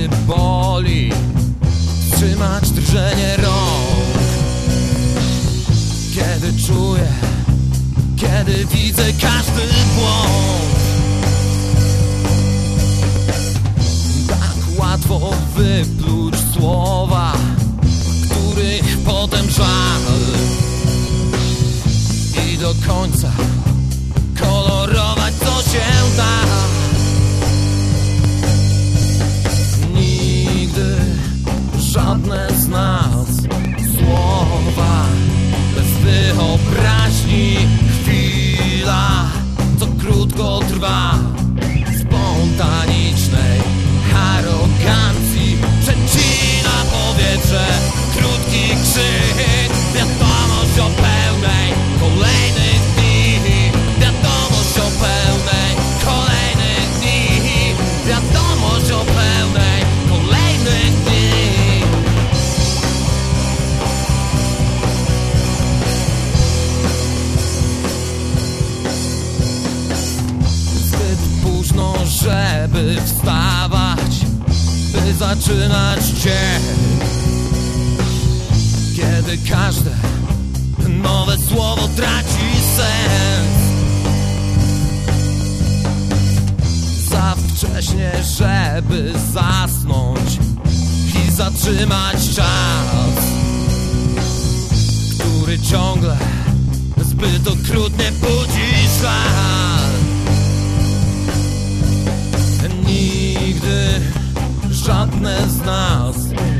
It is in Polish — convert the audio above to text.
Kiedy boli wstrzymać drżenie rąk, kiedy czuję, kiedy widzę każdy błąd. Tak łatwo wypluć słowa, których potem żal, i do końca kolorować co się da. Nigdy żadne z nas słowa bez wyobraźni, chwila co krótko trwa, spontanicznej arogancji przecina powietrze. Krótki krzyk, wiadomość o pełnej kolejnych dni, wiadomość o pełnej kolejnych dni, wiadomość o pełnej kolejnych dni. Zbyt późno, żeby wstawać, by zaczynać dzień, kiedy każde nowe słowo traci sens. Za wcześnie, żeby zasnąć i zatrzymać czas, który ciągle zbyt okrutnie budzi ślad. Nigdy żadne z nas